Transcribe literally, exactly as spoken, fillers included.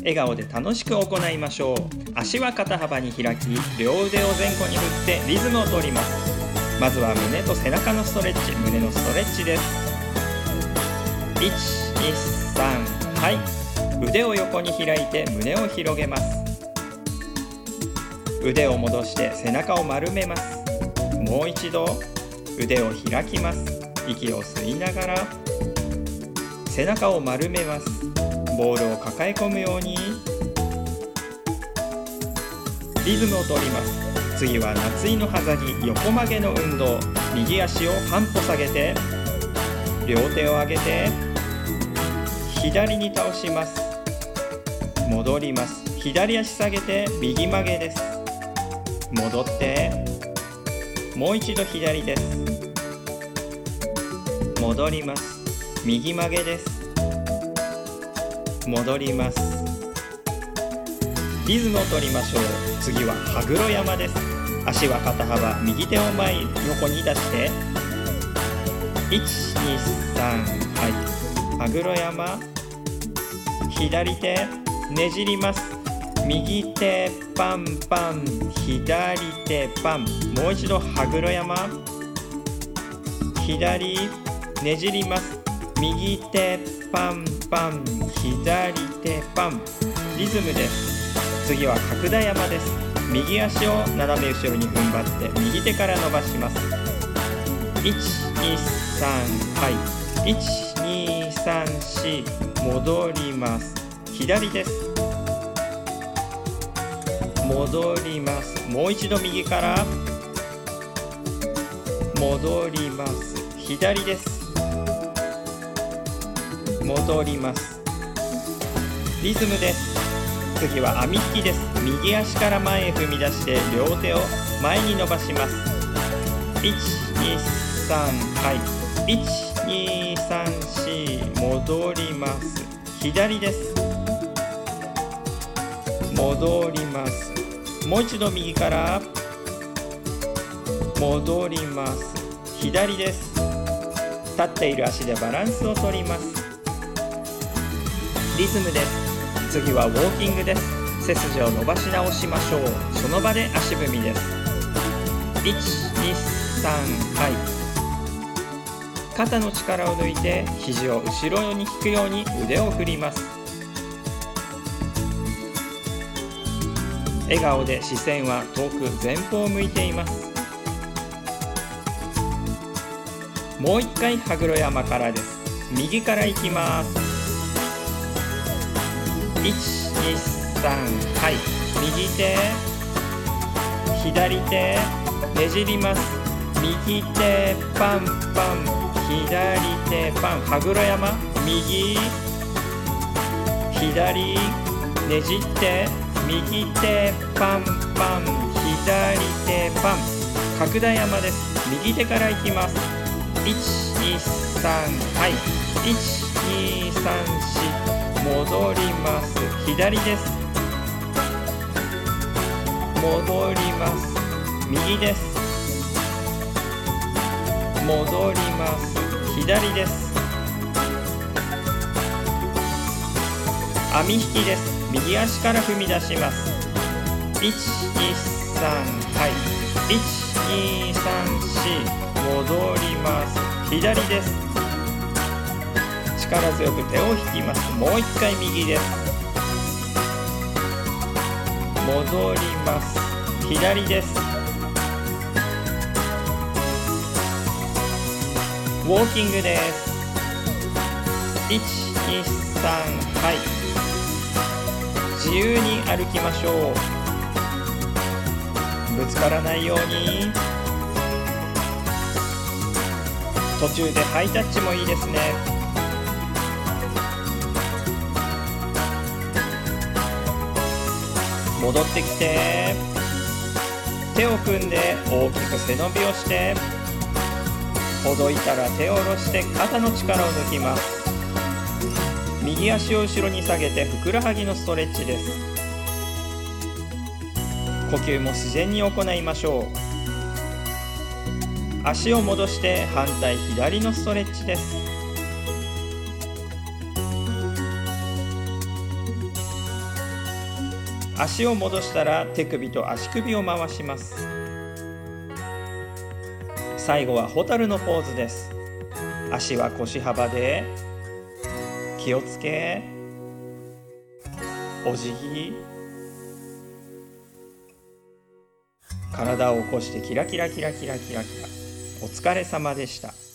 笑顔で楽しく行いましょう。足は肩幅に開き、両腕を前後に振ってリズムを取ります。まずは胸と背中のストレッチ、胸のストレッチです。いち、に、さん、はい。腕を横に開いて胸を広げます。腕を戻して背中を丸めます。もう一度腕を開きます。息を吸いながら背中を丸めます。ボールを抱え込むようにリズムを取ります。次は夏井のはざぎ、横曲げの運動。右足を半歩下げて両手を上げて左に倒します。戻ります。左足下げて右曲げです。戻ってもう一度左です。戻ります。右曲げです。戻ります。リズムを取りましょう。次は羽黒山です。足は肩幅、右手を前横に出していち、に、さん、はい。羽黒山、左手ねじります。右手パンパン、左手パン。もう一度羽黒山、左ねじります。右手パンパン、左手パン。リズムです。次は角田山です。右足を斜め後ろに踏ん張って右手から伸ばします。いち、に、さん、はい。いち、に、さん、し、戻ります。左です。戻ります。もう一度右から戻ります。左です。戻ります。リズムです。次は網引きです。右足から前へ踏み出して両手を前に伸ばします。いち、に、さん、はい。いち、に、さん、し、戻ります。左です。戻ります。もう一度右から戻ります。左です。立っている足でバランスを取ります。リズムです。次はウォーキングです。背筋を伸ばし直しましょう。その場で足踏みです。いち、に、さん、はい。肩の力を抜いて肘を後ろに引くように腕を振ります。笑顔で視線は遠く前方を向いています。もう一回羽黒山からです。右から行きます。いち、に、さん、はい。右手左手ねじります。右手パンパン、左手パン。羽黒山、右左ねじって右手パンパン、左手パン。角田山です。右手から行きます。いち、に、さん、はい。いち、に、さん、し、戻ります。左です。戻ります。右です。戻ります。左です。網引きです。右足から踏み出します。いち、に、さん、はい。いち、に、さん、し、戻ります。左です。力強く手を引きます。もう一回右です。戻ります。左です。ウォーキングです。いち、に、さん、はい。自由に歩きましょう。ぶつからないように。途中でハイタッチもいいですね。戻ってきて手を組んで大きく背伸びをして、ほどいたら手を下ろして肩の力を抜きます。右足を後ろに下げてふくらはぎのストレッチです。呼吸も自然に行いましょう。足を戻して反対左のストレッチです。 足を戻したら手首と足首を回します。最後はホタルのポーズです。足は腰幅で、気をつけ、お辞儀、体を起こしてキラキラキラキラキラキラ。お疲れ様でした。